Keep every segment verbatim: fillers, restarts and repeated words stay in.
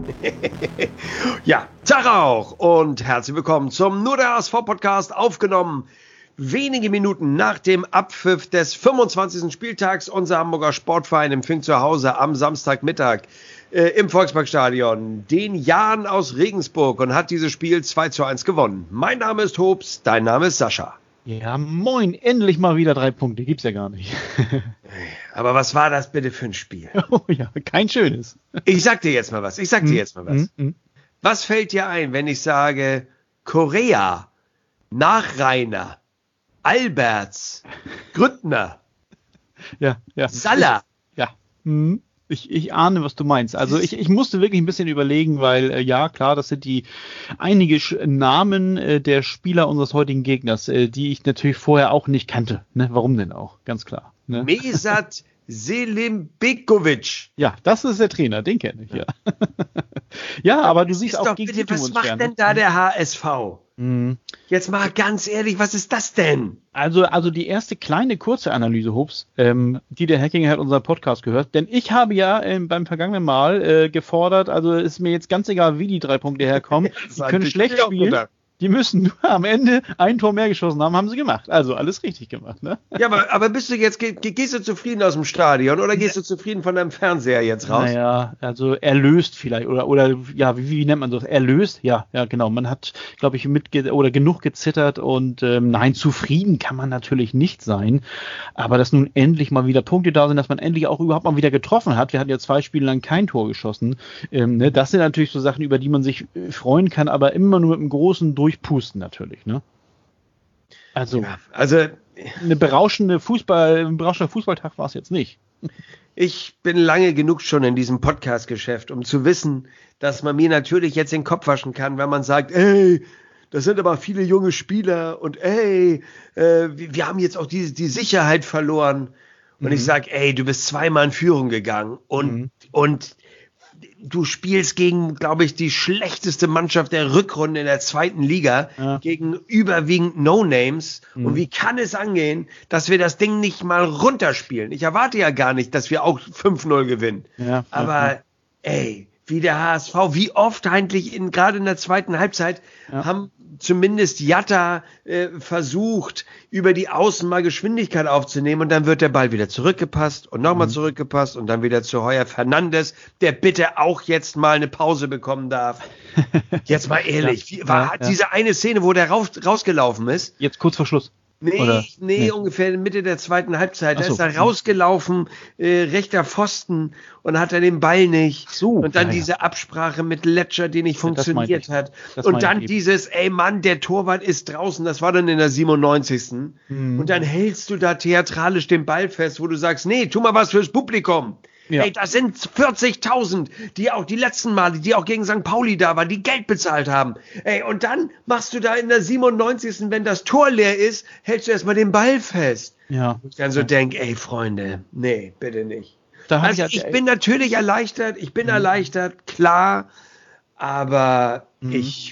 Ja, Tag auch und herzlich willkommen zum Nur der H S V-Podcast, aufgenommen wenige Minuten nach dem Abpfiff des fünfundzwanzigsten Spieltags. Unser Hamburger Sportverein empfing zu Hause am Samstagmittag äh, im Volksparkstadion den Jan aus Regensburg und hat dieses Spiel zwei zu eins gewonnen. Mein Name ist Hobbs, dein Name ist Sascha. Ja, moin, endlich mal wieder drei Punkte, gibt's ja gar nicht. Aber was war das bitte für ein Spiel? Oh ja, kein schönes. Ich sag dir jetzt mal was, ich sag dir jetzt mal was. Mm, mm. Was fällt dir ein, wenn ich sage Korea, Nachreiner, Alberts, Grüttner, Ja, ja. Salah? Ja. Hm. Ich, ich ahne, was du meinst. Also ich, ich musste wirklich ein bisschen überlegen, weil äh, ja, klar, das sind die einige Sch- Namen äh, der Spieler unseres heutigen Gegners, äh, die ich natürlich vorher auch nicht kannte. Ne? Warum denn auch? Ganz klar. Ne? Mesat Selimbikovic. Ja, das ist der Trainer, den kenne ich, ja. Ja, aber du Das siehst ist auch doch gegen bitte, die tun was uns macht schwer, denn ne? da der H S V? Mhm. Jetzt mal ganz ehrlich, was ist das denn? Also, also die erste kleine kurze Analyse, Hobbs, ähm, die der Hackinger hat unseren Podcast gehört, denn ich habe ja ähm, beim vergangenen Mal äh, gefordert, also ist mir jetzt ganz egal, wie die drei Punkte herkommen, die können schlecht spielen, die müssen nur am Ende ein Tor mehr geschossen haben, haben sie gemacht. Also alles richtig gemacht, ne? Ja, aber, aber bist du jetzt, ge- gehst du zufrieden aus dem Stadion oder gehst du zufrieden von deinem Fernseher jetzt raus? Naja, also erlöst vielleicht oder oder ja, wie, wie nennt man das? Erlöst? Ja, ja, genau. Man hat, glaube ich, mit oder genug gezittert und ähm, nein, zufrieden kann man natürlich nicht sein. Aber dass nun endlich mal wieder Punkte da sind, dass man endlich auch überhaupt mal wieder getroffen hat. Wir hatten ja zwei Spiele lang kein Tor geschossen. Ähm, ne, das sind natürlich so Sachen, über die man sich äh, freuen kann, aber immer nur mit einem großen Durchpusten natürlich, ne? Also, Ja, also eine berauschende Fußball, ein berauschender Fußballtag war es jetzt nicht. ich bin lange genug schon in diesem Podcast-Geschäft, um zu wissen, dass man mir natürlich jetzt den Kopf waschen kann, wenn man sagt, ey, das sind aber viele junge Spieler und ey, äh, wir wir haben jetzt auch die, die Sicherheit verloren. Und Mhm. ich sag, ey, du bist zweimal in Führung gegangen und, Mhm. und du spielst gegen, glaube ich, die schlechteste Mannschaft der Rückrunde in der zweiten Liga, Ja. gegen überwiegend No-Names. Mhm. Und wie kann es angehen, dass wir das Ding nicht mal runterspielen? Ich erwarte ja gar nicht, dass wir auch fünf null gewinnen. Ja, Aber, ja, ja. ey, wie der H S V, wie oft eigentlich in, gerade in der zweiten Halbzeit, Ja. haben zumindest Jatta äh, versucht, über die Außen mal Geschwindigkeit aufzunehmen und dann wird der Ball wieder zurückgepasst und nochmal Mhm. zurückgepasst und dann wieder zu Heuer Fernandes, der bitte auch jetzt mal eine Pause bekommen darf. Jetzt mal ehrlich, Ja, wie, war ja, ja. diese eine Szene, wo der raus, rausgelaufen ist? Jetzt kurz vor Schluss. Nee, Oder? nee, Nee. ungefähr in Mitte der zweiten Halbzeit. Ach Da so. ist er rausgelaufen, äh, rechter Pfosten und hat er den Ball nicht. So, und dann ja, ja. diese Absprache mit Letscher, die nicht Ja, das meinte funktioniert ich. hat. Das Und meinte dann ich eben. dieses, ey Mann, der Torwart ist draußen. Das war dann in der siebenundneunzigsten Mhm. Und dann hältst du da theatralisch den Ball fest, wo du sagst, nee, tu mal was fürs Publikum. Ja. Ey, das sind vierzigtausend, die auch die letzten Male, die auch gegen Sankt Pauli da waren, die Geld bezahlt haben. Ey, und dann machst du da in der siebenundneunzigsten, wenn das Tor leer ist, hältst du erstmal den Ball fest. Ja. Ich dann so denk, ey Freunde, nee, bitte nicht. Da hab Also ich ich halt- bin natürlich erleichtert, ich bin erleichtert, klar, aber ich,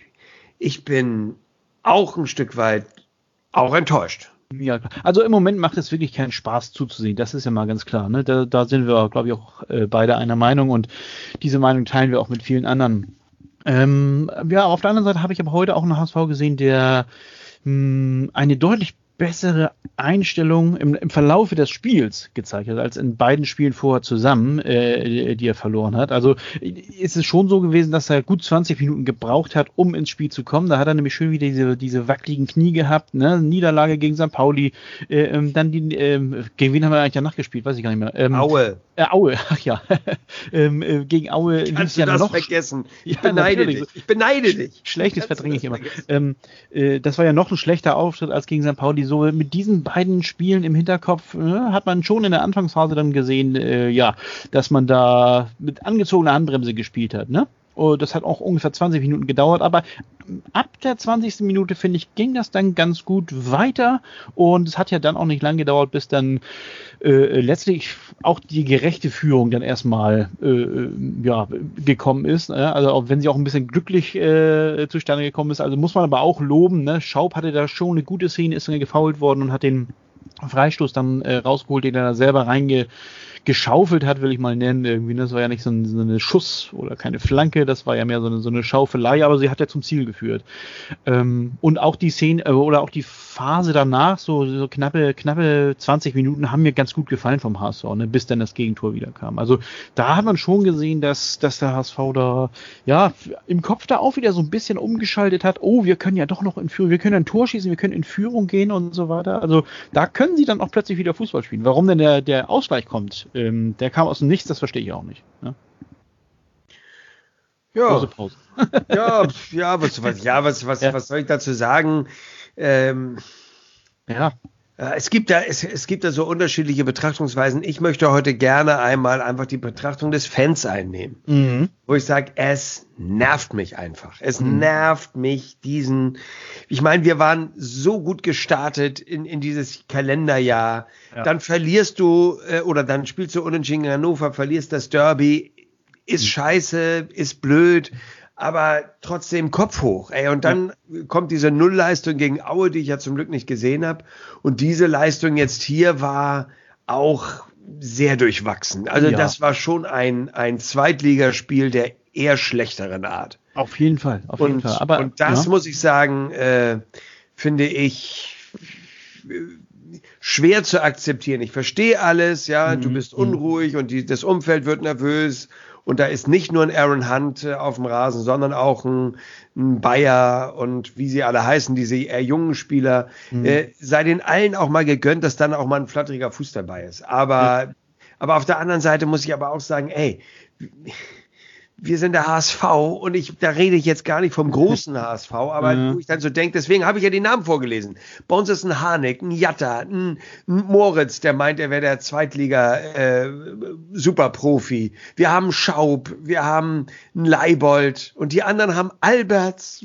ich bin auch ein Stück weit auch enttäuscht. Ja, klar. Also im Moment macht es wirklich keinen Spaß zuzusehen, das ist ja mal ganz klar. Ne? Da, da sind wir, glaube ich, auch äh, beide einer Meinung und diese Meinung teilen wir auch mit vielen anderen. Ähm, ja, auf der anderen Seite habe ich aber heute auch einen H S V gesehen, der mh, eine deutlich bessere Einstellung im, im Verlaufe des Spiels gezeigt hat, als in beiden Spielen vorher zusammen, äh, die er verloren hat. Also ist es schon so gewesen, dass er gut zwanzig Minuten gebraucht hat, um ins Spiel zu kommen. Da hat er nämlich schön wieder diese, diese wackeligen Knie gehabt, ne? Niederlage gegen Sankt Pauli, äh, ähm, dann die, ähm, gegen wen haben wir eigentlich danach gespielt? Weiß ich gar nicht mehr. Ähm, Aue. Äh, Aue, ach ja. ähm, äh, gegen Aue lief es Kannst du ja das noch vergessen? Ich Ja, beneide natürlich. dich. Ich beneide dich. Schlechtes Kannst du verdränge ich das immer. vergessen? Ähm, äh, das war ja noch ein schlechter Auftritt als gegen Sankt Pauli. So mit diesen beiden Spielen im Hinterkopf äh, hat man schon in der Anfangsphase dann gesehen, äh, ja, dass man da mit angezogener Handbremse gespielt hat, ne? Und das hat auch ungefähr zwanzig Minuten gedauert, aber ab der zwanzigsten Minute, finde ich, ging das dann ganz gut weiter und es hat ja dann auch nicht lang gedauert, bis dann äh, letztlich auch die gerechte Führung dann erstmal äh, ja, gekommen ist. Ne? Also auch wenn sie auch ein bisschen glücklich äh, zustande gekommen ist, also muss man aber auch loben, ne? Schaub hatte da schon eine gute Szene, ist dann gefoult worden und hat den Freistoß dann äh, rausgeholt, den er da selber reinge geschaufelt hat, will ich mal nennen. Irgendwie, das war ja nicht so, ein, so eine Schuss oder keine Flanke, das war ja mehr so eine, so eine Schaufelei, aber sie hat ja zum Ziel geführt. Ähm, und auch die Szene äh, oder auch die Phase danach, so, so knappe, knappe zwanzig Minuten, haben mir ganz gut gefallen vom H S V, ne, bis dann das Gegentor wieder kam. Also da hat man schon gesehen, dass, dass der H S V da ja im Kopf da auch wieder so ein bisschen umgeschaltet hat. Oh, wir können ja doch noch in Führung, wir können ein Tor schießen, wir können in Führung gehen und so weiter. Also da können sie dann auch plötzlich wieder Fußball spielen. Warum denn der, der Ausgleich kommt, ähm, der kam aus dem Nichts, das verstehe ich auch nicht. Ne? Ja. Große Pause. ja, ja, was, was, ja, was, was, ja. was soll ich dazu sagen? Ähm, ja. Es gibt da, es, es gibt da so unterschiedliche Betrachtungsweisen. Ich möchte heute gerne einmal einfach die Betrachtung des Fans einnehmen. Mhm. Wo ich sage, es nervt mich einfach. Es mhm. nervt mich diesen, ich meine, wir waren so gut gestartet in, in dieses Kalenderjahr. Ja. Dann verlierst du, äh, oder dann spielst du unentschieden in Hannover, verlierst das Derby, ist mhm. scheiße, ist blöd. Aber trotzdem Kopf hoch, ey. Und dann ja. kommt diese Nullleistung gegen Aue, die ich ja zum Glück nicht gesehen habe. Und diese Leistung jetzt hier war auch sehr durchwachsen. Also ja. das war schon ein, ein Zweitligaspiel der eher schlechteren Art. Auf jeden Fall, auf und, jeden Fall. Aber, und das ja. muss ich sagen, äh, finde ich schwer zu akzeptieren. Ich verstehe alles, ja, mhm. du bist unruhig und die, das Umfeld wird nervös. Und da ist nicht nur ein Aaron Hunt äh, auf dem Rasen, sondern auch ein, ein Bayer und wie sie alle heißen, diese eher jungen Spieler. Mhm. Äh, sei den allen auch mal gegönnt, dass dann auch mal ein flatteriger Fuß dabei ist. Aber, mhm. aber auf der anderen Seite muss ich aber auch sagen, ey, wir sind der H S V und ich, da rede ich jetzt gar nicht vom großen H S V, aber mhm. wo ich dann so denke, deswegen habe ich ja die Namen vorgelesen. Bei uns ist ein Harnik, ein Jatta, ein, ein Moritz, der meint, er wäre der Zweitliga-Superprofi. Äh, wir haben Schaub, wir haben einen Leibold und die anderen haben Alberts,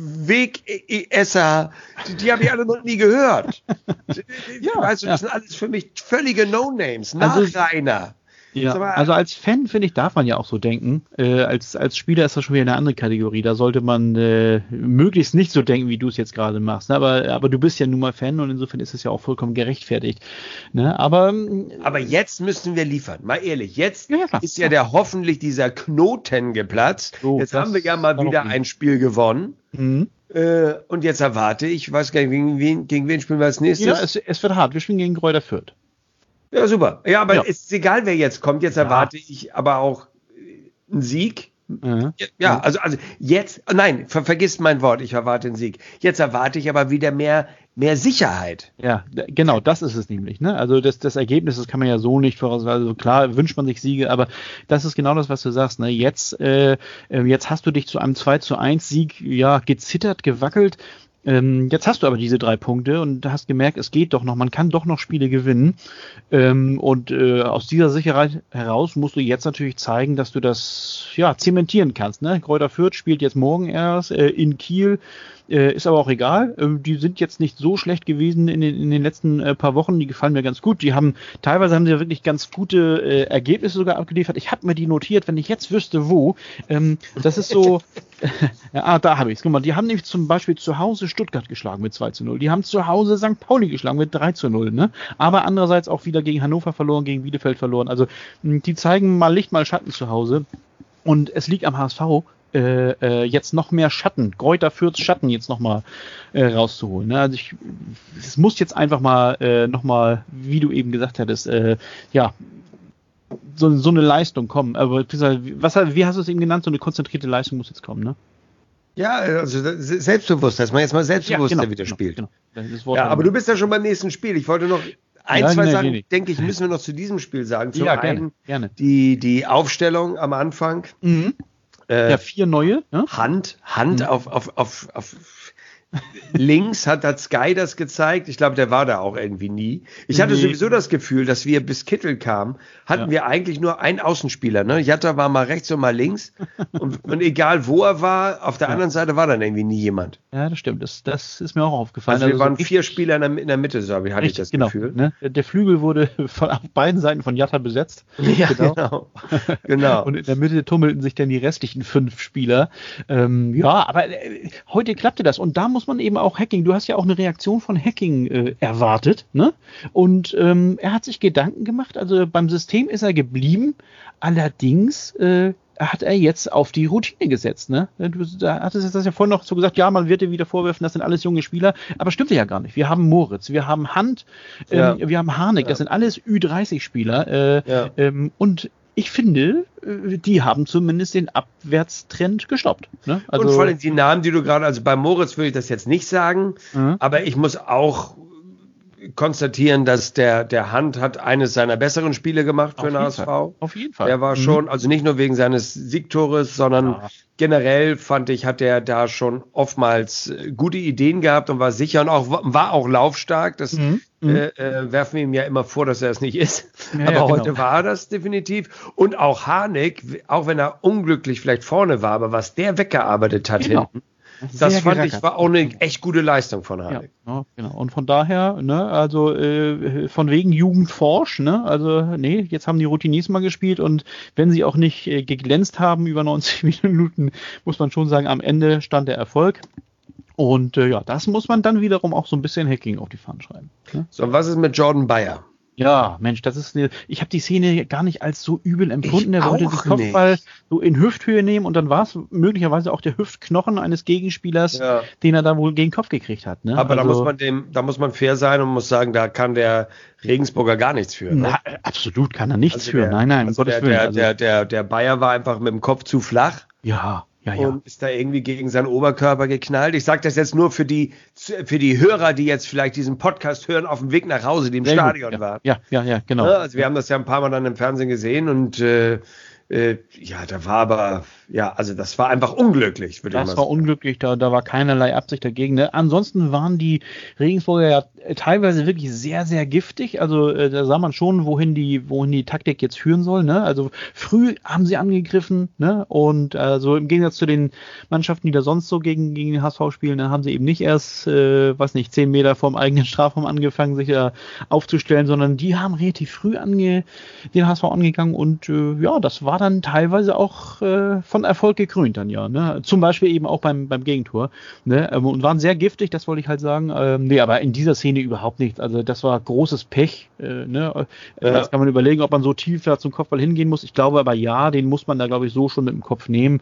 Wegesser, die, die habe ich alle noch nie gehört. ja, weißt du, das ja. sind alles für mich völlige No-Names, Nachreiner. Also, Ja, also als Fan, finde ich, darf man ja auch so denken. Äh, als, als Spieler ist das schon wieder eine andere Kategorie. Da sollte man äh, möglichst nicht so denken, wie du es jetzt gerade machst. Ne? Aber, aber du bist ja nun mal Fan und insofern ist es ja auch vollkommen gerechtfertigt. Ne? Aber, aber jetzt müssen wir liefern. Mal ehrlich, jetzt ja, ja, ist ja der hoffentlich dieser Knoten geplatzt. So, jetzt haben wir ja mal wieder ein Spiel gewonnen. Mhm. Äh, und jetzt erwarte ich, weiß gar nicht, gegen wen, gegen wen spielen wir als nächstes? Ja, es, es wird hart. Wir spielen gegen Greuther Fürth. Ja, super. Ja, aber ja. es ist egal, wer jetzt kommt. Jetzt erwarte ja. ich aber auch einen Sieg. Mhm. Ja, also, also jetzt, nein, ver, vergiss mein Wort, ich erwarte einen Sieg. Jetzt erwarte ich aber wieder mehr, mehr Sicherheit. Ja, genau, das ist es nämlich. Ne? Also das, das Ergebnis, das kann man ja so nicht voraus. Also klar wünscht man sich Siege, aber das ist genau das, was du sagst. Ne? Jetzt, äh, jetzt hast du dich zu einem zwei zu eins Sieg ja gezittert, gewackelt. Ähm, jetzt hast du aber diese drei Punkte und hast gemerkt, es geht doch noch, man kann doch noch Spiele gewinnen. Ähm, und äh, aus dieser Sicherheit heraus musst du jetzt natürlich zeigen, dass du das ja zementieren kannst. Ne? Greuther Fürth spielt jetzt morgen erst äh, in Kiel. Äh, ist aber auch egal. Ähm, die sind jetzt nicht so schlecht gewesen in den, in den letzten äh, paar Wochen. Die gefallen mir ganz gut. Die haben, teilweise haben sie ja wirklich ganz gute äh, Ergebnisse sogar abgeliefert. Ich habe mir die notiert, wenn ich jetzt wüsste, wo. Ähm, das ist so, ja, ah, da habe ich es. Guck mal, die haben nämlich zum Beispiel zu Hause Stuttgart geschlagen mit zwei zu null. Die haben zu Hause Sankt Pauli geschlagen mit drei zu null. Ne? Aber andererseits auch wieder gegen Hannover verloren, gegen Bielefeld verloren. Also die zeigen mal Licht, mal Schatten zu Hause. Und es liegt am H S V, Äh, äh, jetzt noch mehr Schatten, Greuther Fürths Schatten jetzt noch mal äh, rauszuholen. Ne? Also ich, es muss jetzt einfach mal äh, noch mal, wie du eben gesagt hattest, äh, ja, so, so eine Leistung kommen. Aber was, wie hast du es eben genannt? So eine konzentrierte Leistung muss jetzt kommen, ne? Ja, also selbstbewusst, dass man jetzt mal selbstbewusster ja, genau, wieder spielt. Genau, genau. Ja, aber du bist ja schon beim nächsten Spiel. Ich wollte noch ein, ja, zwei nee, Sachen, nee, nee. denke ich, müssen wir noch zu diesem Spiel sagen. Zum ja, einen gerne, gerne. Die, die Aufstellung am Anfang. Mhm. Äh, ja, vier neue. Ne? Hand, Hand mhm. auf, auf, auf, auf links hat, hat Sky das gezeigt. Ich glaube, der war da auch irgendwie nie. Ich hatte nee. sowieso das Gefühl, dass wir bis Kittel kamen, hatten ja. wir eigentlich nur einen Außenspieler. Ne? Jatta war mal rechts und mal links. und, und egal, wo er war, auf der ja. anderen Seite war dann irgendwie nie jemand. Ja, das stimmt. Das, das ist mir auch aufgefallen. Also wir also waren so vier Spieler in der, in der Mitte, so hatte ich das genau, Gefühl. Ne? Der Flügel wurde von, auf beiden Seiten von Jatta besetzt. Ja, genau. genau. genau. Und in der Mitte tummelten sich dann die restlichen fünf Spieler. Ähm, ja, aber äh, heute klappte das. Und da muss muss man eben auch Hacking, du hast ja auch eine Reaktion von Hacking äh, erwartet, ne? Und ähm, er hat sich Gedanken gemacht, also beim System ist er geblieben, allerdings äh, hat er jetzt auf die Routine gesetzt, ne? Du da hattest das ja vorhin noch so gesagt, ja, man wird dir wieder vorwerfen, das sind alles junge Spieler, aber stimmt ja gar nicht. Wir haben Moritz, wir haben Hand, ähm, ja. wir haben Harnik, ja. Das sind alles Ü dreißig Spieler äh, ja. ähm, und ich finde, die haben zumindest den Abwärtstrend gestoppt. Ne? Also und vor allem die Namen, die du gerade, also bei Moritz würde ich das jetzt nicht sagen, mhm. aber ich muss auch konstatieren, dass der, der Hand hat eines seiner besseren Spiele gemacht für den H S V. Fall. Auf jeden Fall. Der war mhm. schon, also nicht nur wegen seines Siegtores, sondern ja. generell fand ich, hat er da schon oftmals gute Ideen gehabt und war sicher und auch war auch laufstark. Das mhm. äh, äh, werfen wir ihm ja immer vor, dass er es nicht ist. Ja, aber ja, heute genau. war er das definitiv. Und auch Harnik, auch wenn er unglücklich vielleicht vorne war, aber was der weggearbeitet hat genau. hinten, das fand gerackert. Ich war auch eine echt gute Leistung von Harnik. Ja, ja, genau. Und von daher, ne, also äh, von wegen Jugendforsch, ne, also nee, jetzt haben die Routiniers mal gespielt und wenn sie auch nicht äh, geglänzt haben über neunzig Minuten, muss man schon sagen, am Ende stand der Erfolg. Und äh, ja, das muss man dann wiederum auch so ein bisschen Hacking auf die Fahnen schreiben. Ne? So, und was ist mit Jordan Bayer? Ja, Mensch, das ist eine, ich habe die Szene gar nicht als so übel empfunden. Er wollte den Kopfball nicht. so in Hüfthöhe nehmen und dann war es möglicherweise auch der Hüftknochen eines Gegenspielers, ja. den er da wohl gegen den Kopf gekriegt hat. Ne? Aber also, da muss man dem, da muss man fair sein und muss sagen, da kann der Regensburger gar nichts für. Ne? Na, absolut kann er nichts also für. Der, nein, nein, also um Gottes der, Willen. Der, also, der, der, der Bayer war einfach mit dem Kopf zu flach. Ja. Ja, ja. Und ist da irgendwie gegen seinen Oberkörper geknallt. Ich sage das jetzt nur für die für die Hörer, die jetzt vielleicht diesen Podcast hören auf dem Weg nach Hause, die im Sehr Stadion ja. waren. Ja, ja, ja, genau. Ja, also wir haben das ja ein paar Mal dann im Fernsehen gesehen und äh, äh, ja, da war aber, ja, also das war einfach unglücklich, würde ich mal sagen. Das war unglücklich, da, da war keinerlei Absicht dagegen. Ne? Ansonsten waren die Regensburger ja teilweise wirklich sehr, sehr giftig. Also äh, da sah man schon, wohin die, wohin die Taktik jetzt führen soll. Ne? Also früh haben sie angegriffen, ne? Und also im Gegensatz zu den Mannschaften, die da sonst so gegen, gegen den H S V spielen, da haben sie eben nicht erst, äh, weiß nicht, zehn Meter vorm eigenen Strafraum angefangen, sich da aufzustellen, sondern die haben relativ früh ange, den H S V angegangen und äh, ja, das war dann teilweise auch äh, von Erfolg gekrönt dann ja, ne? Zum Beispiel eben auch beim, beim Gegentor, ne? Und waren sehr giftig, das wollte ich halt sagen. Ähm, nee, aber in dieser Szene überhaupt nichts. Also das war großes Pech, äh, ne? Ja. Jetzt kann man überlegen, ob man so tief da zum Kopfball hingehen muss. Ich glaube aber ja, den muss man da glaube ich so schon mit dem Kopf nehmen.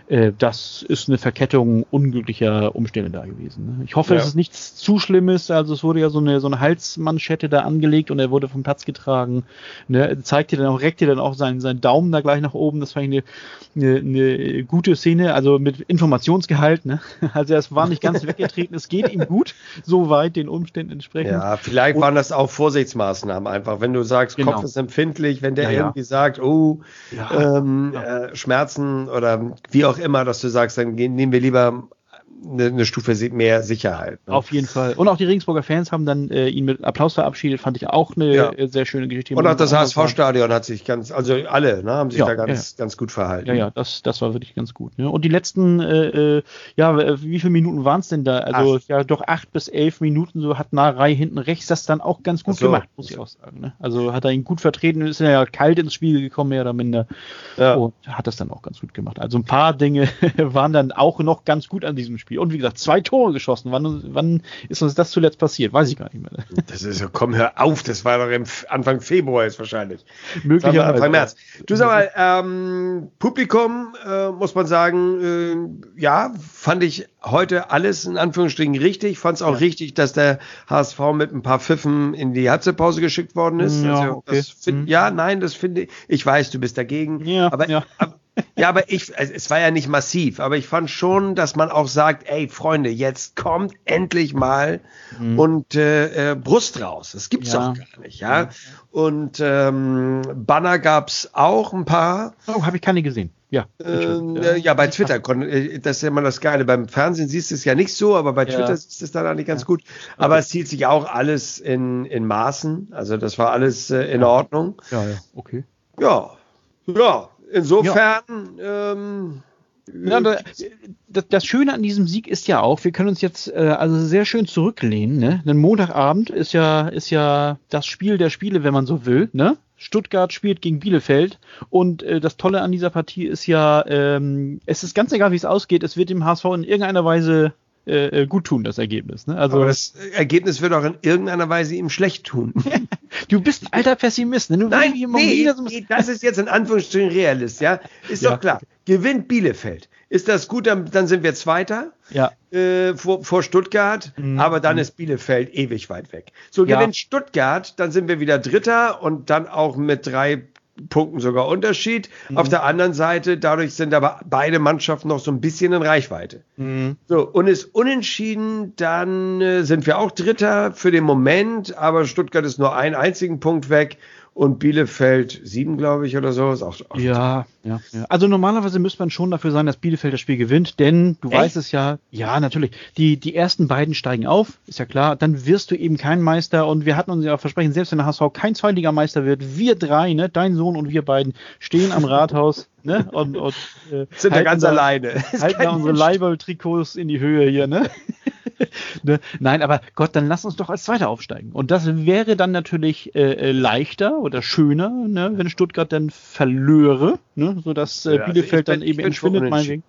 Das ist eine Verkettung unglücklicher Umstände da gewesen. Ne? Ich hoffe, ja. es ist nichts zu Schlimmes. Also es wurde ja so eine, so eine Halsmanschette da angelegt und er wurde vom Platz getragen. Ne? Er zeigte dann auch, reckte dann auch seinen, seinen Daumen da gleich nach oben. Das fand ich eine, eine, eine gute Szene, also mit Informationsgehalt. Ne? Also es war nicht ganz weggetreten. Es geht ihm gut, soweit den Umständen entsprechend. Ja, vielleicht und, waren das auch Vorsichtsmaßnahmen einfach. Wenn du sagst, genau. Kopf ist empfindlich, wenn der ja, irgendwie ja. sagt, oh, ja, ähm, ja. Äh, Schmerzen oder wie auch immer, dass du sagst, dann gehen, nehmen wir lieber eine, eine Stufe mehr Sicherheit. Ne? Auf jeden Fall. Und auch die Regensburger Fans haben dann äh, ihn mit Applaus verabschiedet, fand ich auch eine ja. äh, sehr schöne Geschichte. Und auch das H S V-Stadion hat sich ganz, also alle, ne, haben sich ja, da ganz, ja. ganz gut verhalten. Ja, ja, das, das war wirklich ganz gut. Ne? Und die letzten, äh, ja, wie viele Minuten waren es denn da? Also acht. ja, doch acht bis elf Minuten, so hat Narei hinten rechts das dann auch ganz gut so. gemacht, muss ich auch sagen. Ne? Also hat er ihn gut vertreten, ist ja kalt ins Spiel gekommen, mehr oder minder. Ja. Und hat das dann auch ganz gut gemacht. Also ein paar Dinge waren dann auch noch ganz gut an diesem Spiel. Und wie gesagt, zwei Tore geschossen. Wann, wann ist uns das zuletzt passiert? Weiß ich gar nicht mehr. Das ist so, komm, hör auf, das war doch im Anfang Februar jetzt wahrscheinlich. Möglicherweise. Anfang März. Du sag mal, ähm, Publikum, äh, muss man sagen, äh, ja, fand ich heute alles in Anführungsstrichen richtig. Fand es auch ja. richtig, dass der H S V mit ein paar Pfiffen in die Halbzeitpause geschickt worden ist. Ja, also, okay. das find, mhm. ja nein, das finde ich, ich weiß, du bist dagegen, ja, aber, ja. aber ja, aber ich, es war ja nicht massiv, aber ich fand schon, dass man auch sagt, ey, Freunde, jetzt kommt endlich mal mhm. und äh, äh, Brust raus. Das gibt's ja. doch gar nicht, ja. Und ähm, Banner gab's auch ein paar. Oh, habe ich keine gesehen. Ja. Ähm, ja. ja, bei Twitter, das ist ja immer das Geile. Beim Fernsehen siehst du es ja nicht so, aber bei Twitter ja. siehst du es dann eigentlich ganz ja. gut. Aber okay. es hielt sich auch alles in, in Maßen. Also das war alles äh, in Ordnung. Ja, ja, okay. Ja, ja. Insofern, ja. ähm, ja, das, das Schöne an diesem Sieg ist ja auch, wir können uns jetzt äh, also sehr schön zurücklehnen, ne? Denn Montagabend ist ja, ist ja das Spiel der Spiele, wenn man so will, ne? Stuttgart spielt gegen Bielefeld und äh, das Tolle an dieser Partie ist ja, ähm, es ist ganz egal, wie es ausgeht, es wird dem H S V in irgendeiner Weise äh, gut tun, das Ergebnis. Ne? Also aber das Ergebnis wird auch in irgendeiner Weise ihm schlecht tun. Du bist ein alter Pessimist. Ne? Du Nein, nee, nee, nee, das ist jetzt in Anführungsstrichen Realist, ja. Ist ja. doch klar. Gewinnt Bielefeld. Ist das gut, dann, dann sind wir Zweiter ja. äh, vor, vor Stuttgart, mhm. aber dann ist Bielefeld ewig weit weg. So, ja. gewinnt Stuttgart, dann sind wir wieder Dritter und dann auch mit drei Punkten sogar Unterschied. Mhm. Auf der anderen Seite, dadurch sind aber beide Mannschaften noch so ein bisschen in Reichweite. Mhm. So, und ist unentschieden, dann äh, sind wir auch Dritter für den Moment, aber Stuttgart ist nur einen einzigen Punkt weg. Und Bielefeld sieben, glaube ich, oder so. Ist auch, auch ja, ja, ja. Also normalerweise müsste man schon dafür sein, dass Bielefeld das Spiel gewinnt, denn du Echt? weißt es ja, ja, natürlich. Die, die ersten beiden steigen auf, ist ja klar. Dann wirst du eben kein Meister. Und wir hatten uns ja versprochen, selbst wenn der H S V kein Zweitligameister wird, wir drei, ne, dein Sohn und wir beiden, stehen am Rathaus, ne, und, und äh, sind ja ganz da, alleine. Halten da unsere Leiberl-Trikots in die Höhe hier, ne? Ne? Nein, aber Gott, dann lass uns doch als Zweiter aufsteigen. Und das wäre dann natürlich äh, leichter oder schöner, ne, wenn Stuttgart dann verlöre, ne, sodass äh, ja, Bielefeld also dann eben entschwindet, meinetwegen.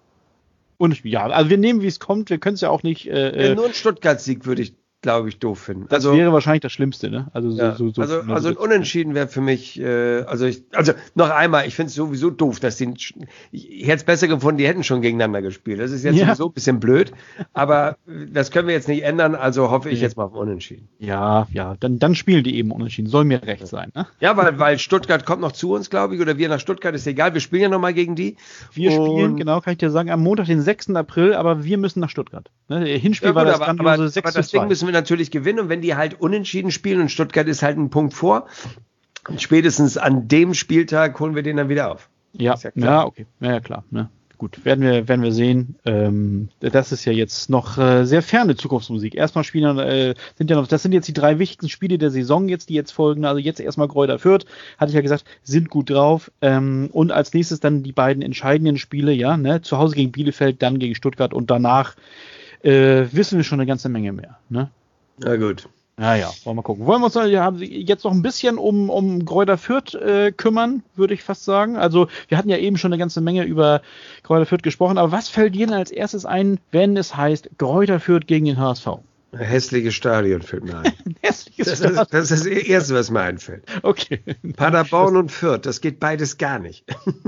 Und ja, also wir nehmen, wie es kommt, wir können es ja auch nicht. Äh, ja, nur ein Stuttgart-Sieg würde ich, glaube ich, doof finden. Das also, wäre wahrscheinlich das Schlimmste, ne? Also, so, ja, so, so, also, also ein Unentschieden wäre für mich, äh, also ich, also noch einmal, ich finde es sowieso doof, dass die, ich hätte es besser gefunden, die hätten schon gegeneinander gespielt. Das ist jetzt ja. sowieso ein bisschen blöd, aber das können wir jetzt nicht ändern, also hoffe ich jetzt mal auf Unentschieden. Ja, ja, dann, dann spielen die eben Unentschieden, soll mir recht sein, ne? Ja, weil, weil Stuttgart kommt noch zu uns, glaube ich, oder wir nach Stuttgart, ist egal, wir spielen ja nochmal gegen die. Wir und spielen, genau, kann ich dir sagen, am Montag, den sechsten April, aber wir müssen nach Stuttgart. Ne? Der Hinspiel ja, gut, war das aber, aber, aber das Ding müssen wir natürlich gewinnen, und wenn die halt unentschieden spielen und Stuttgart ist halt ein Punkt vor, und spätestens an dem Spieltag holen wir den dann wieder auf. Ja, ja, ja, okay. Ja, klar. Ne? Gut, werden wir, werden wir sehen. Ähm, das ist ja jetzt noch äh, sehr ferne Zukunftsmusik. Erstmal spielen, äh, sind ja noch, das sind jetzt die drei wichtigsten Spiele der Saison jetzt, die jetzt folgen. Also jetzt erstmal Greuther Fürth, hatte ich ja gesagt, sind gut drauf. Ähm, und als nächstes dann die beiden entscheidenden Spiele, ja, ne? Zu Hause gegen Bielefeld, dann gegen Stuttgart und danach äh, wissen wir schon eine ganze Menge mehr. Ne? Na gut. Ja, ja, wollen wir mal gucken. Wollen wir uns ja, jetzt noch ein bisschen um, um Greuther Fürth äh, kümmern, würde ich fast sagen. Also wir hatten ja eben schon eine ganze Menge über Greuther Fürth gesprochen, aber was fällt dir denn als erstes ein, wenn es heißt Greuther Fürth gegen den H S V? Ein hässliches Stadion fällt mir ein. Hässliches das, Stadion. Ist, das ist das Erste, was mir einfällt. Okay. Paderborn und Fürth, das geht beides gar nicht.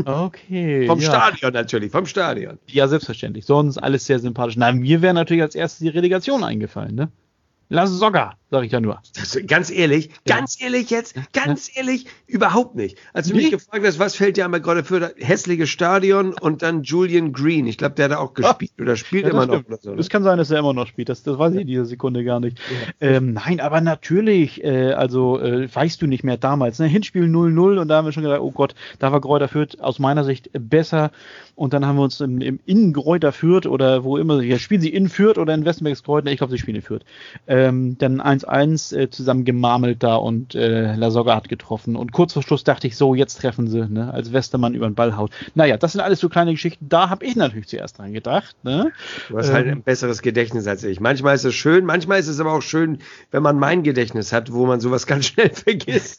Okay. Vom ja. Stadion natürlich, vom Stadion. Ja, selbstverständlich. Sonst alles sehr sympathisch. Na, mir wäre natürlich als erstes die Relegation eingefallen, ne? La Soga, sag ich ja nur. Das, ganz ehrlich, ja. ganz ehrlich jetzt, ganz ja. ehrlich, überhaupt nicht. Als du nee. mich gefragt hast, was fällt dir einmal gerade für hässliches Stadion und dann Julian Green. Ich glaube, der hat auch gespielt oh. oder spielt ja, immer noch. Oder so, ne? Das kann sein, dass er immer noch spielt. Das, das weiß ich in dieser Sekunde gar nicht. Ja. Ähm, nein, aber natürlich, äh, also äh, weißt du nicht mehr damals. Ne? Hinspiel null null und da haben wir schon gedacht, oh Gott, da war Greuther Fürth aus meiner Sicht besser. Und dann haben wir uns im, im in Greuther Fürth oder wo immer, ja, spielen sie in Fürth oder in Westenbergs-Greuther? Ich glaube, sie spielen in Fürth. Ähm, dann eins eins äh, zusammen gemarmelt da und äh, La Soga hat getroffen. Und kurz vor Schluss dachte ich so, jetzt treffen sie, ne, als Westermann über den Ball haut. Naja, das sind alles so kleine Geschichten. Da habe ich natürlich zuerst dran gedacht. Ne? Du hast ähm, halt ein besseres Gedächtnis als ich. Manchmal ist es schön, manchmal ist es aber auch schön, wenn man mein Gedächtnis hat, wo man sowas ganz schnell vergisst.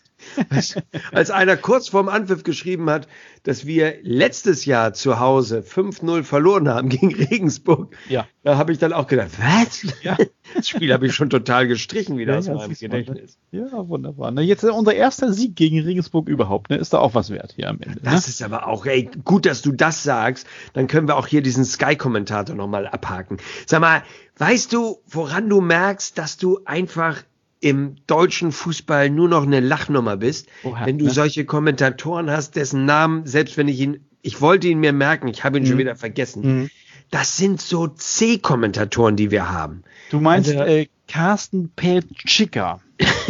Als einer kurz vorm Anpfiff geschrieben hat, dass wir letztes Jahr zu Hause fünf null verloren haben gegen Regensburg, ja. da habe ich dann auch gedacht, was? Ja. Das Spiel habe ich schon total gestrichen wieder ja, aus ja, meinem Gedächtnis. Ja, wunderbar. Na, jetzt unser erster Sieg gegen Regensburg überhaupt, ne? Ist da auch was wert hier am Ende. Das ne? ist aber auch, ey, gut, dass du das sagst, dann können wir auch hier diesen Sky-Kommentator nochmal abhaken. Sag mal, weißt du, woran du merkst, dass du einfach im deutschen Fußball nur noch eine Lachnummer bist, Oha, wenn du ne? solche Kommentatoren hast, dessen Namen, selbst wenn ich ihn, ich wollte ihn mir merken, ich habe ihn mhm. schon wieder vergessen, mhm. das sind so C-Kommentatoren, die wir haben. Du meinst also, äh, Carsten Peltschika.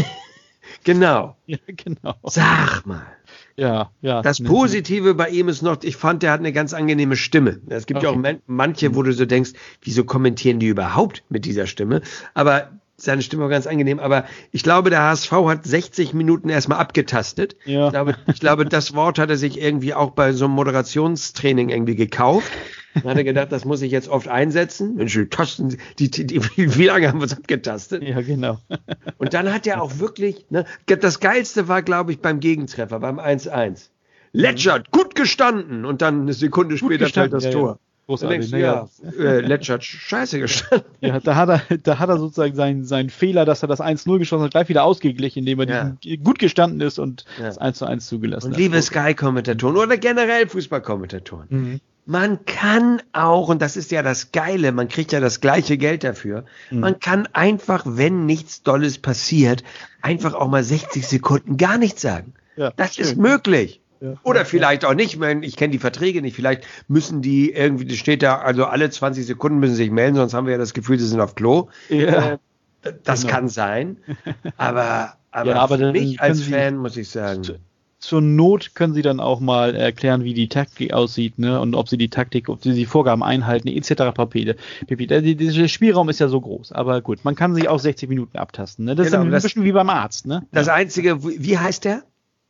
Genau. Ja, genau. Sag mal. Ja, ja. Das Positive bei ihm ist noch, ich fand, der hat eine ganz angenehme Stimme. Es gibt okay. ja auch manche, wo du so denkst, wieso kommentieren die überhaupt mit dieser Stimme? Aber seine Stimme war ganz angenehm, aber ich glaube, der H S V hat sechzig Minuten erstmal abgetastet. Ja. Ich glaube, ich glaube, das Wort hat er sich irgendwie auch bei so einem Moderationstraining irgendwie gekauft. Dann hat er gedacht, das muss ich jetzt oft einsetzen. Mensch, die tasten, die, die, die, wie lange haben wir es abgetastet? Ja, genau. Und dann hat er auch wirklich, ne, das Geilste war, glaube ich, beim Gegentreffer, beim eins eins. Letschert, gut gestanden. Und dann eine Sekunde später fällt das ja, Tor. Großartig, denkst, ja, äh, Letschert scheiße gestanden. Ja, da hat er, da hat er sozusagen seinen, seinen Fehler, dass er das eins null geschossen hat, gleich wieder ausgeglichen, indem er Ja. diesen, gut gestanden ist und Ja. das eins zu eins zugelassen Und hat. liebe Sky-Kommentatoren oder generell Fußballkommentatoren, Mhm. man kann auch, und das ist ja das Geile, man kriegt ja das gleiche Geld dafür, Mhm. man kann einfach, wenn nichts Dolles passiert, einfach auch mal sechzig Sekunden gar nichts sagen. Ja, Das schön. ist möglich. Ja. Oder vielleicht auch nicht, ich meine, ich kenne die Verträge nicht, vielleicht müssen die irgendwie, das steht da, also alle zwanzig Sekunden müssen sie sich melden, sonst haben wir ja das Gefühl, sie sind auf Klo. Ja. Äh, das Genau. kann sein, aber, aber, Ja, aber für dann mich können als Sie- Fan muss ich sagen, Zur Not können Sie dann auch mal erklären, wie die Taktik aussieht, ne? Und ob Sie die Taktik, ob Sie die Vorgaben einhalten, et cetera pp. pp. Der, der Spielraum ist ja so groß, aber gut, man kann sich auch sechzig Minuten abtasten. Ne? Das Genau, ist ein das- bisschen wie beim Arzt. Ne? das Ja. Einzige, wie heißt der?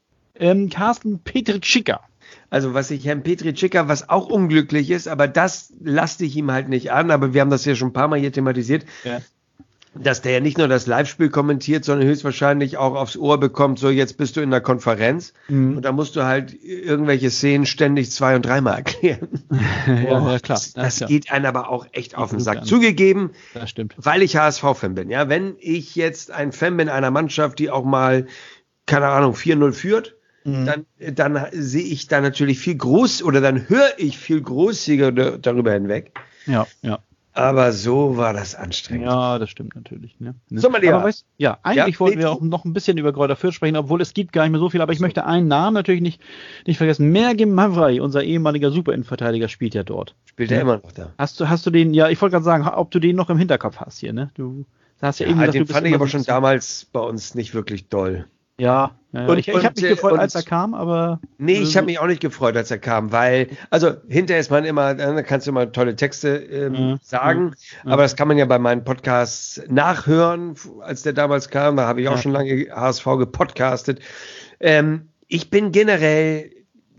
Ähm, Carsten Petritschika. Also was ich Herrn Petritschika, was auch unglücklich ist, aber das laste ich ihm halt nicht an, aber wir haben das ja schon ein paar Mal hier thematisiert, Ja. dass der ja nicht nur das Live-Spiel kommentiert, sondern höchstwahrscheinlich auch aufs Ohr bekommt, so jetzt bist du in der Konferenz Mhm. und da musst du halt irgendwelche Szenen ständig zwei- und dreimal erklären. ja, Boah, ja, klar. Das, das ja, geht einem aber auch echt auf den gut Sack. an. Zugegeben, das stimmt. weil ich H S V-Fan bin. Ja, wenn ich jetzt ein Fan bin einer Mannschaft, die auch mal, keine Ahnung, vier null führt, Mhm. dann, dann sehe ich da natürlich viel groß oder dann höre ich viel großzügiger da- darüber hinweg. Ja, ja. Aber so war das anstrengend. Ja, das stimmt natürlich. Ne? Ne? So, mein Lieber. Aber weißt, ja, eigentlich Ja, wollten nee, wir auch noch ein bisschen über Kräuter Fürth sprechen, obwohl es gibt gar nicht mehr so viel. Aber ich möchte einen Namen natürlich nicht, nicht vergessen. Mergim Mavrai, unser ehemaliger Superinnenverteidiger, spielt ja dort. Spielt er Ja. immer noch da. Hast du, hast du den, ja, ich wollte gerade sagen, ob du den noch im Hinterkopf hast hier, ne? Du hast ja, eben Ja, gesagt, den du bist fand ich immer aber so ein schon bisschen- damals bei uns nicht wirklich doll. Ja, ja, ja. Und- ich, ich und, habe mich äh, gefreut, und- als er kam, aber. Nee, ich äh, habe mich auch nicht gefreut, als er kam, weil, also hinterher ist man immer, da kannst du immer tolle Texte ähm, Mhm. sagen, Mhm. aber das kann man ja bei meinen Podcasts nachhören, als der damals kam, da habe ich auch Ja. schon lange H S V gepodcastet. Ähm, ich bin generell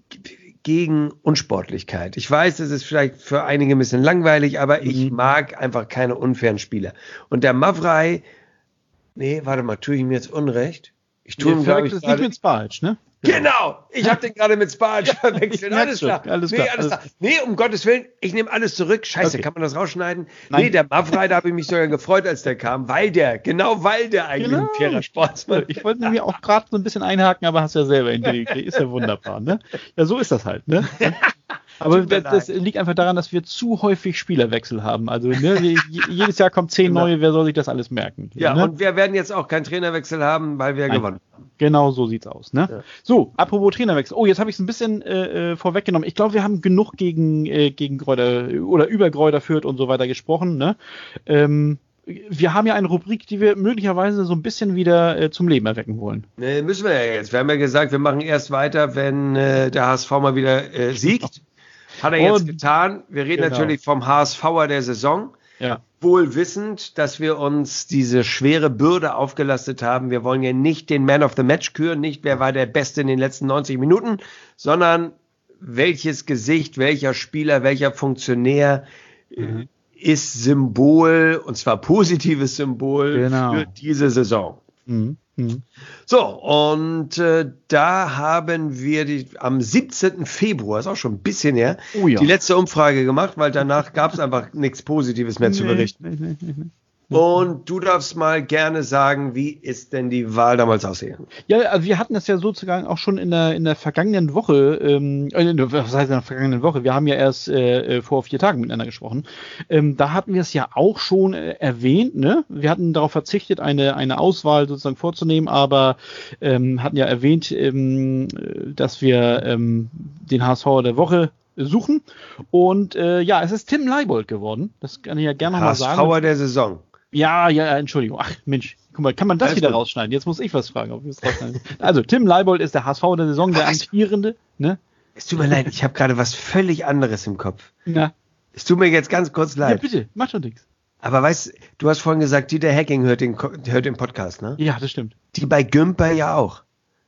g- gegen Unsportlichkeit. Ich weiß, das ist vielleicht für einige ein bisschen langweilig, aber ich Mhm. mag einfach keine unfairen Spieler. Und der Mavrai, nee, warte mal, tue ich ihm jetzt Unrecht? Ich tue Du ihm, glaube ich, verwechselst nicht gerade- mit Spalch, ne? Genau, ich habe den gerade mit Spanisch verwechselt. ich merk's Alles schon. klar. Alles nee, klar, alles alles- klar. Nee, um Gottes Willen, ich nehme alles zurück. Scheiße, Okay. kann man das rausschneiden? Nein. Nee, der Mavrai, da habe ich mich sogar gefreut, als der kam, weil der, genau weil der eigentlich Genau. ein fairer Sportsmann Ich wollte nämlich auch gerade so ein bisschen einhaken, aber hast ja selber hingekriegt. Ist ja wunderbar, ne? Ja, so ist das halt, ne? Aber Tut mir das, das leid. liegt einfach daran, dass wir zu häufig Spielerwechsel haben. Also ne, je- jedes Jahr kommen zehn Genau. neue, wer soll sich das alles merken? Ja, ne? und wir werden jetzt auch keinen Trainerwechsel haben, weil wir Nein. gewonnen haben. Genau so sieht's aus. Ne? Ja. So, apropos Trainerwechsel. Oh, jetzt habe ich es ein bisschen äh, äh, vorweggenommen. Ich glaube, wir haben genug gegen, äh, gegen Kräuter oder über Kräuter Fürth und so weiter gesprochen. Ne? Ähm, wir haben ja eine Rubrik, die wir möglicherweise so ein bisschen wieder äh, zum Leben erwecken wollen. Nee, müssen wir ja jetzt. Wir haben ja gesagt, wir machen erst weiter, wenn äh, der H S V mal wieder äh, siegt. Hat er jetzt Und- getan. Wir reden genau. natürlich vom H S Ver der Saison. Ja. Wohl wissend, dass wir uns diese schwere Bürde aufgelastet haben. Wir wollen ja nicht den Man of the Match küren, nicht wer war der Beste in den letzten neunzig Minuten, sondern welches Gesicht, welcher Spieler, welcher Funktionär Mhm. äh, ist Symbol, und zwar positives Symbol Genau. für diese Saison. Mhm. Mhm. So, und äh, da haben wir die, am siebzehnten Februar, ist auch schon ein bisschen her, Oh ja. die letzte Umfrage gemacht, weil danach gab es einfach nichts Positives mehr zu berichten. Nee, nee, nee, nee. Und du darfst mal gerne sagen, wie ist denn die Wahl damals ausgegangen? Ja, also wir hatten das ja sozusagen auch schon in der in der vergangenen Woche, ähm, äh, was heißt in der vergangenen Woche? Wir haben ja erst äh, vor vier Tagen miteinander gesprochen. Ähm, da hatten wir es ja auch schon äh, erwähnt, ne? Wir hatten darauf verzichtet, eine eine Auswahl sozusagen vorzunehmen, aber ähm, hatten ja erwähnt, ähm, äh, dass wir ähm, den H S V der Woche suchen. Und äh, ja, es ist Tim Leibold geworden. Das kann ich ja gerne nochmal H S sagen. Ver der Saison. Ja, ja, Entschuldigung. Ach, Mensch, guck mal, kann man das Alles wieder gut. rausschneiden? Jetzt muss ich was fragen, ob ich das rausschneiden. Also, Tim Leibold ist der H S V der Saison, der Was? amtierende, ne? Es tut mir leid, ich habe gerade was völlig anderes im Kopf. Na, Es tut mir jetzt ganz kurz ja, leid. bitte, macht schon nichts. Aber weißt du, hast vorhin gesagt, Dieter Hecking hört den, Ko- hört den Podcast, ne? Ja, das stimmt. Die bei Gümper ja auch.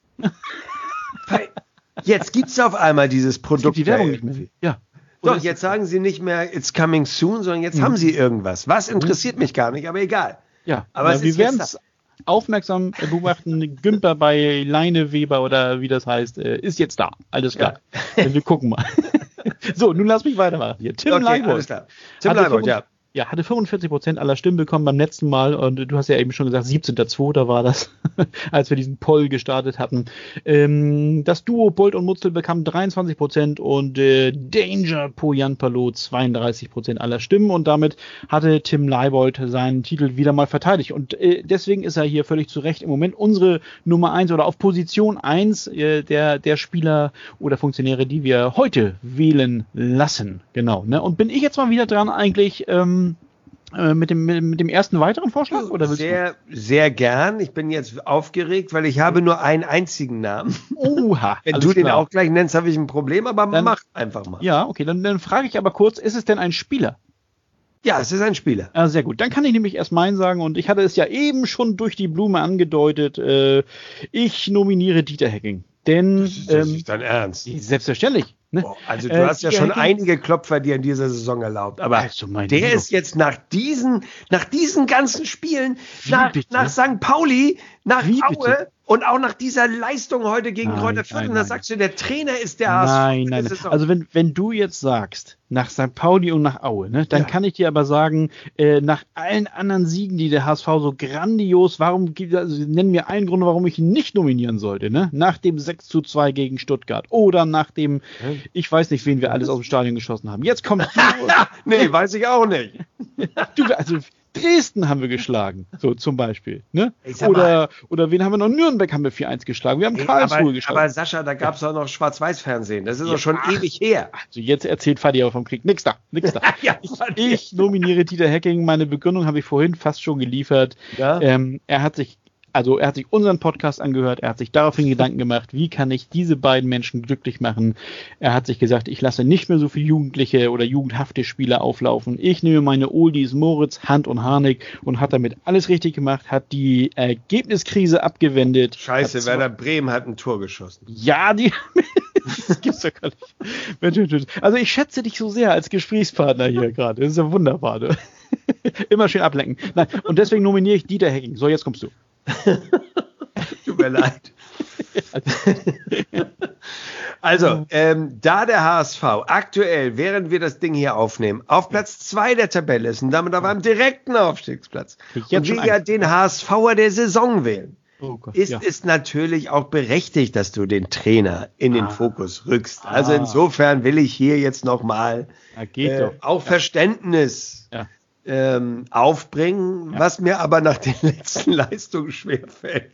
Weil jetzt gibt's auf einmal dieses Es Produkt. gibt die Werbung da nicht mehr. irgendwie. Ja. So, Oder ist- jetzt sagen sie nicht mehr, it's coming soon, sondern jetzt Mhm. haben sie irgendwas. Was interessiert mich gar nicht, aber egal. Ja, Aber aber es wir ist werden jetzt es aufmerksam beobachten. Günther bei Leineweber oder wie das heißt, äh, ist jetzt da. Alles klar. Wir gucken mal. So, nun lass mich weitermachen hier. Tim okay, Leibold. Alles klar. Tim Leibold, ja. Ja, hatte fünfundvierzig Prozent aller Stimmen bekommen beim letzten Mal und du hast ja eben schon gesagt, siebzehnter zweiter war das, als wir diesen Poll gestartet hatten. Ähm, das Duo Bolt und Mutzel bekam dreiundzwanzig Prozent und äh, Danger Poyanpalo zweiunddreißig Prozent aller Stimmen und damit hatte Tim Leibold seinen Titel wieder mal verteidigt und äh, deswegen ist er hier völlig zu Recht im Moment unsere Nummer eins oder auf Position eins äh, der, der Spieler oder Funktionäre, die wir heute wählen lassen. Genau, ne? Und bin ich jetzt mal wieder dran eigentlich, ähm, Mit dem, mit dem ersten weiteren Vorschlag? Oder sehr, sehr gern. Ich bin jetzt aufgeregt, weil ich habe nur einen einzigen Namen. Oha. Wenn du den klar. auch gleich nennst, habe ich ein Problem, aber dann, mach einfach mal. Ja, okay, dann, dann frage ich aber kurz, ist es denn ein Spieler? Ja, es ist ein Spieler. Ah, sehr gut. Dann kann ich nämlich erst meinen sagen und ich hatte es ja eben schon durch die Blume angedeutet. Äh, ich nominiere Dieter Hecking. Denn, das ist, das ähm, ist dein Ernst. Selbstverständlich. Ne? Oh, also du äh, hast ja schon Hecking, einige Klopfer dir in dieser Saison erlaubt, aber also der Liebe. Ist jetzt nach diesen, nach diesen ganzen Spielen, nach, nach Sankt Pauli, nach Wie Aue bitte? Und auch nach dieser Leistung heute gegen Kräuter Fürth, da sagst du, der Trainer ist der H S V. Nein, nein, nein. Also wenn, wenn du jetzt sagst, nach Sankt Pauli und nach Aue, ne, dann ja. kann ich dir aber sagen, äh, nach allen anderen Siegen, die der H S V so grandios, warum, also nenn mir einen Grund, warum ich ihn nicht nominieren sollte, ne? Nach dem sechs zu zwei gegen Stuttgart oder nach dem, hm. ich weiß nicht, wen wir alles aus dem Stadion geschossen haben. Jetzt kommt du. Nee, weiß ich auch nicht. Du, also Dresden haben wir geschlagen, so zum Beispiel. Ne? Oder, oder wen haben wir noch? Nürnberg haben wir vier eins geschlagen. Wir haben Karlsruhe aber, geschlagen. Aber Sascha, da gab es auch noch Schwarz-Weiß-Fernsehen. Das ist ja, doch schon ach, ewig her. Also jetzt erzählt Fadi aber vom Krieg. Nix da, nix da. ja, ich, ich nominiere Dieter Hecking. Meine Begründung habe ich vorhin fast schon geliefert. Ja? Ähm, er hat sich Also er hat sich unseren Podcast angehört, er hat sich daraufhin Gedanken gemacht, wie kann ich diese beiden Menschen glücklich machen. Er hat sich gesagt, ich lasse nicht mehr so viele jugendliche oder jugendhafte Spieler auflaufen. Ich nehme meine Oldies Moritz, Hand und Harnik und hat damit alles richtig gemacht, hat die Ergebniskrise abgewendet. Scheiße, Werder Bremen hat ein Tor geschossen. Ja, die... Das gibt's ja gar nicht. Also ich schätze dich so sehr als Gesprächspartner hier gerade. Das ist ja wunderbar. Ne? Immer schön ablenken. Nein, und deswegen nominiere ich Dieter Hecking. So, jetzt kommst du. Tut mir leid. Also, ähm, da der H S V aktuell, während wir das Ding hier aufnehmen, auf Platz zwei der Tabelle ist und damit auf einem direkten Aufstiegsplatz und wir ja den HSVer der Saison wählen, oh Gott, ist ja. es natürlich auch berechtigt, dass du den Trainer in den ah. Fokus rückst. Also ah. insofern will ich hier jetzt nochmal äh, auch ja. Verständnis ja. Ähm, aufbringen, ja. was mir aber nach den letzten Leistungen schwerfällt.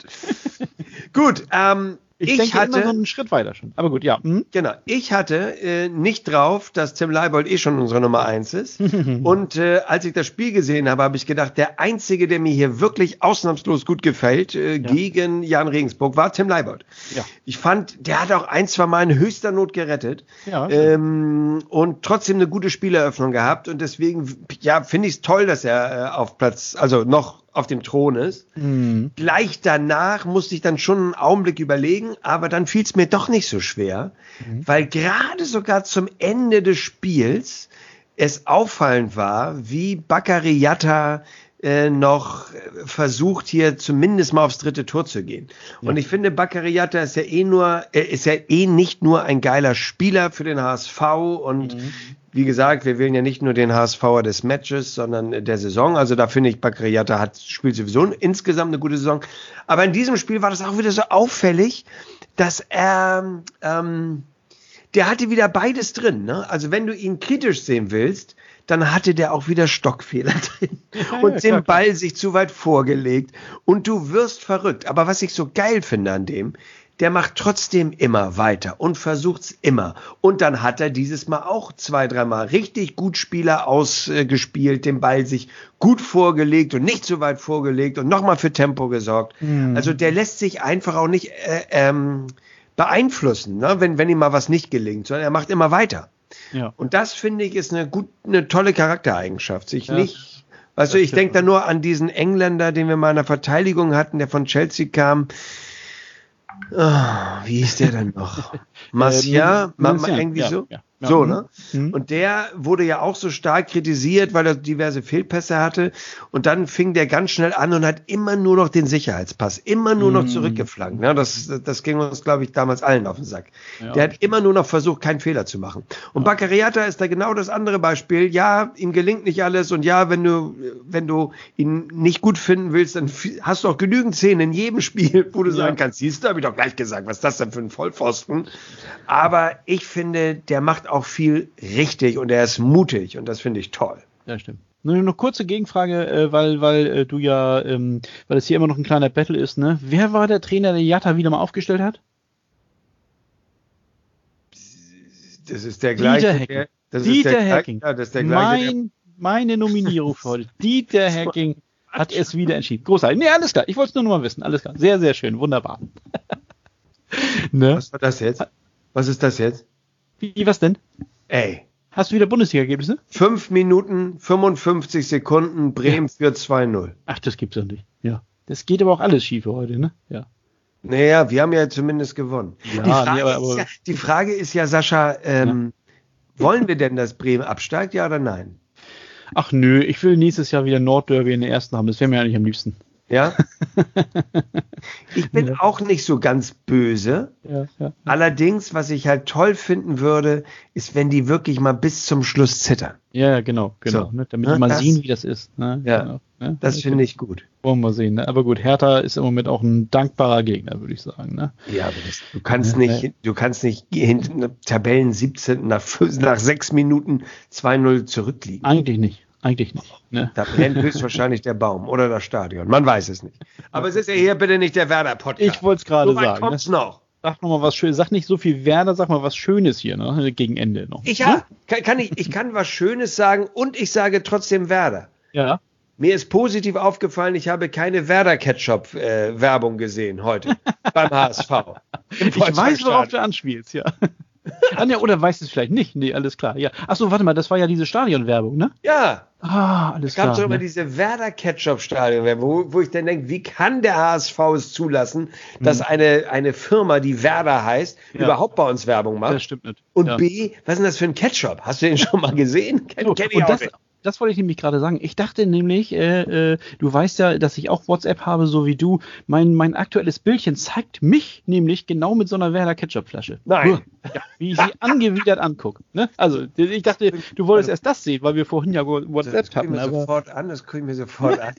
Gut, ähm, ich, ich denke hatte immer so einen Schritt weiter schon. Aber gut, ja. Mhm. Genau, ich hatte äh, nicht drauf, dass Tim Leibold eh schon unsere Nummer eins ist. Und äh, als ich das Spiel gesehen habe, habe ich gedacht, der Einzige, der mir hier wirklich ausnahmslos gut gefällt, äh, ja. gegen Jan Regensburg, war Tim Leibold. Ja. Ich fand, der hat auch ein, zwei Mal in höchster Not gerettet. Ja, ähm, und trotzdem eine gute Spieleröffnung gehabt. Und deswegen, ja, finde ich es toll, dass er äh, auf Platz, also noch auf dem Thron ist. Mhm. Gleich danach musste ich dann schon einen Augenblick überlegen, aber dann fiel es mir doch nicht so schwer, mhm. weil gerade sogar zum Ende des Spiels es auffallend war, wie Bakary Yatta äh, noch versucht, hier zumindest mal aufs dritte Tor zu gehen. Ja. Und ich finde, Bakary Yatta ist ja eh nur, er ist ja eh nicht nur ein geiler Spieler für den H S V und mhm. wie gesagt, wir wählen ja nicht nur den HSVer des Matches, sondern der Saison. Also da finde ich, Bakary Yatta hat spielt sowieso insgesamt eine gute Saison. Aber in diesem Spiel war das auch wieder so auffällig, dass er, ähm, der hatte wieder beides drin. Ne? Also wenn du ihn kritisch sehen willst, dann hatte der auch wieder Stockfehler drin ja, und ja, den Ball klar. sich zu weit vorgelegt. Und du wirst verrückt. Aber was ich so geil finde an dem, der macht trotzdem immer weiter und versucht's immer. Und dann hat er dieses Mal auch zwei, dreimal richtig gut Spieler ausgespielt, den Ball sich gut vorgelegt und nicht so weit vorgelegt und nochmal für Tempo gesorgt. Mhm. Also der lässt sich einfach auch nicht äh, ähm, beeinflussen, ne? wenn, wenn ihm mal was nicht gelingt, sondern er macht immer weiter. Ja. Und das, finde ich, ist eine gut, eine tolle Charaktereigenschaft. Sich ja, nicht, weißt du, ich denke da nur an diesen Engländer, den wir mal in der Verteidigung hatten, der von Chelsea kam. Oh, wie hieß der denn noch? Martial? Äh, Martial irgendwie ja, so? Ja. Ja. So, mhm. ne? Mhm. Und der wurde ja auch so stark kritisiert, weil er diverse Fehlpässe hatte. Und dann fing der ganz schnell an und hat immer nur noch den Sicherheitspass, immer nur noch Mhm. zurückgeflankt. Ne? Das, das ging uns, glaube ich, damals allen auf den Sack. Ja. Der hat immer nur noch versucht, keinen Fehler zu machen. Und ja. Baccariata ist da genau das andere Beispiel. Ja, ihm gelingt nicht alles. Und ja, wenn du, wenn du ihn nicht gut finden willst, dann hast du auch genügend Szenen in jedem Spiel, wo du ja. sagen kannst, siehst du, habe ich doch gleich gesagt, was ist das denn für ein Vollpfosten? Aber ich finde, der macht auch viel richtig und er ist mutig und das finde ich toll. Ja, stimmt. Nur eine kurze Gegenfrage, äh, weil, weil äh, du ja, ähm, weil es hier immer noch ein kleiner Battle ist, ne? Wer war der Trainer, der Jatta wieder mal aufgestellt hat? Das ist der gleiche. Dieter Hecking. Das Dieter ist der Hecking. Ja, das ist der gleiche. Mein, meine Nominierung für heute. Dieter Hecking hat es wieder entschieden. Großartig. Nee, alles klar. Ich wollte es nur noch mal wissen. Alles klar. Sehr, sehr schön. Wunderbar. Ne? Was war das jetzt? Was ist das jetzt? Wie, was denn? Ey. Hast du wieder Bundesliga-Ergebnisse? Fünf Minuten, fünfundfünfzig Sekunden, Bremen ja. führt zwei null. Ach, das gibt's doch nicht. Ja. Das geht aber auch alles schief für heute, ne? Ja. Naja, wir haben ja zumindest gewonnen. Ja, die, Frage nee, aber, aber, ist ja, die Frage ist ja, Sascha, ähm, ja. wollen wir denn, dass Bremen absteigt, ja oder nein? Ach nö, ich will nächstes Jahr wieder Nordderby in der ersten haben. Das wäre mir eigentlich am liebsten. Ja? Ich bin ja. auch nicht so ganz böse. Ja, ja, ja. Allerdings, was ich halt toll finden würde, ist, wenn die wirklich mal bis zum Schluss zittern. Ja, genau, genau. So, ne? Damit ne, die mal das, sehen, wie das ist. Ne? Ja, genau, ne? Das finde ich gut. Wollen wir sehen. Ne? Aber gut, Hertha ist im Moment auch ein dankbarer Gegner, würde ich sagen. Ne? Ja, aber das, du kannst ja, nicht, ja. du kannst nicht hinten Tabellen siebzehnten nach, nach sechs Minuten zwei null zurückliegen. Eigentlich nicht. Eigentlich nicht. Ne? Da brennt höchstwahrscheinlich der Baum oder das Stadion. Man weiß es nicht. Aber es ist ja hier bitte nicht der Werder-Podcast. Ich wollte es gerade so sagen. Kommt's ne? noch. Sag noch mal was Schönes. Sag nicht so viel Werder, sag mal was Schönes hier, ne? Gegen Ende noch. Ich, ja, kann, kann ich, ich kann was Schönes sagen und ich sage trotzdem Werder. Ja. Mir ist positiv aufgefallen, ich habe keine Werder-Ketchup-Werbung äh, gesehen heute beim H S V. Ich weiß, worauf du anspielst, ja. Ah, ne, oder weißt du es vielleicht nicht? Nee, alles klar. Ja. Achso, warte mal, das war ja diese Stadionwerbung, ne? Ja. Ah, alles klar. Es gab doch immer ne? diese Werder-Ketchup-Stadionwerbung, wo, wo ich dann denke, wie kann der H S V es zulassen, dass hm. eine, eine Firma, die Werder heißt, ja. überhaupt bei uns Werbung macht? Das stimmt nicht. Und ja. B, was ist denn das für ein Ketchup? Hast du den schon mal gesehen? Kenn, so, kenn ich und auch das, nicht. Das wollte ich nämlich gerade sagen. Ich dachte nämlich, äh, äh, du weißt ja, dass ich auch WhatsApp habe, so wie du. Mein, mein aktuelles Bildchen zeigt mich nämlich genau mit so einer Werder Ketchup-Flasche. Nein. Ja, wie ich sie angewidert angucke. Ne? Also, ich dachte, du wolltest erst das sehen, weil wir vorhin ja WhatsApp das hatten. Das aber sofort an, das gucke ich mir sofort an.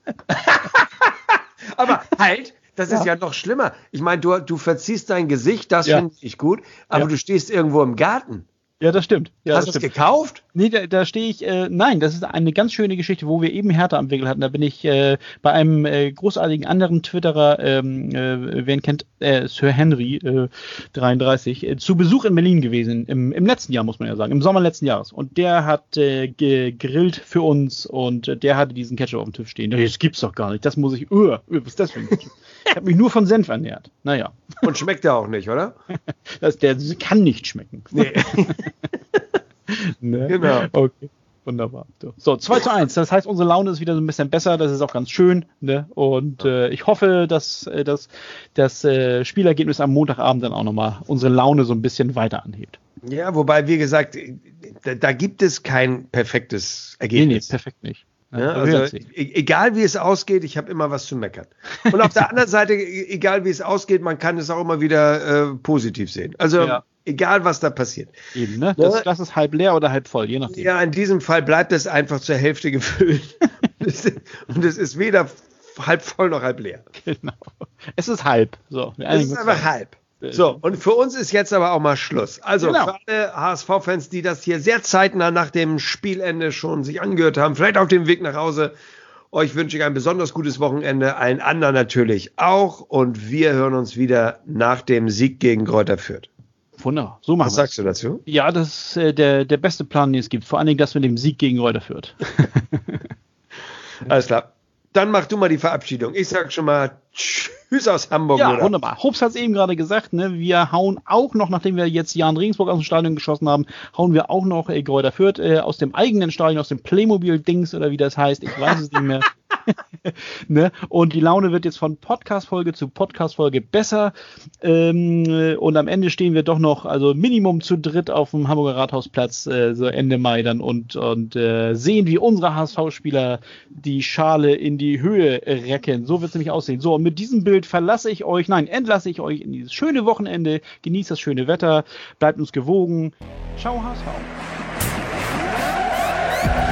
Aber halt, das ja. ist ja noch schlimmer. Ich meine, du, du verziehst dein Gesicht, das ja. finde ich gut, aber ja. du stehst irgendwo im Garten. Ja, das stimmt. Ja, Hast du es gekauft? Nee, da, da stehe ich, äh, nein, das ist eine ganz schöne Geschichte, wo wir eben Hertha am Wickel hatten. Da bin ich äh, bei einem äh, großartigen anderen Twitterer, ähm, äh, wer ihn kennt, äh, Sir Henry äh, dreiunddreißig, äh, zu Besuch in Berlin gewesen, im, im letzten Jahr, muss man ja sagen, im Sommer letzten Jahres. Und der hat äh, gegrillt für uns und äh, der hatte diesen Ketchup auf dem Tisch stehen. Das gibt's doch gar nicht, das muss ich, uh, was ist das für ein Ketchup? Ich habe mich nur von Senf ernährt. Naja. Und schmeckt der auch nicht, oder? Das, der kann nicht schmecken. Nee. Ne? Genau. Okay, wunderbar. So, zwei zu eins. Das heißt, unsere Laune ist wieder so ein bisschen besser. Das ist auch ganz schön. Ne? Und äh, ich hoffe, dass äh, das, das äh, Spielergebnis am Montagabend dann auch nochmal unsere Laune so ein bisschen weiter anhebt. Ja, wobei, wie gesagt, da, da gibt es kein perfektes Ergebnis. Nee, nee, perfekt nicht. Ja, also, e- egal wie es ausgeht, ich habe immer was zu meckern. Und auf der anderen Seite, egal wie es ausgeht, man kann es auch immer wieder äh, positiv sehen. Also ja. egal, was da passiert. Eben, ne? Das ja. Glas ist halb leer oder halb voll, je nachdem. Ja, in diesem Fall bleibt es einfach zur Hälfte gefüllt. Und es ist weder halb voll noch halb leer. Genau. Es ist halb. So, es ist einfach halb. So, und für uns ist jetzt aber auch mal Schluss. Also genau. für alle H S V-Fans, die das hier sehr zeitnah nach dem Spielende schon sich angehört haben, vielleicht auf dem Weg nach Hause, euch wünsche ich ein besonders gutes Wochenende, allen anderen natürlich auch. Und wir hören uns wieder nach dem Sieg gegen Greuther Fürth. Wunderbar, so machen wir. Was sagst du dazu? Ja, das ist äh, der, der beste Plan, den es gibt. Vor allen Dingen das mit dem Sieg gegen Greuther Fürth. Alles klar. Dann mach du mal die Verabschiedung. Ich sag schon mal Tschüss aus Hamburg. Ja, oder? Wunderbar. Hobbs hat es eben gerade gesagt, ne? Wir hauen auch noch, nachdem wir jetzt Jan Regensburg aus dem Stadion geschossen haben, hauen wir auch noch äh, Greuther Fürth äh, aus dem eigenen Stadion, aus dem Playmobil-Dings oder wie das heißt. Ich weiß es nicht mehr. Ne? Und die Laune wird jetzt von Podcast-Folge zu Podcast-Folge besser. Ähm, und am Ende stehen wir doch noch, also Minimum zu dritt auf dem Hamburger Rathausplatz, äh, so Ende Mai dann und, und äh, sehen, wie unsere H S V-Spieler die Schale in die Höhe recken. So wird es nämlich aussehen. So, und mit diesem Bild verlasse ich euch, nein, entlasse ich euch in dieses schöne Wochenende. Genießt das schöne Wetter, bleibt uns gewogen. Ciao, H S V.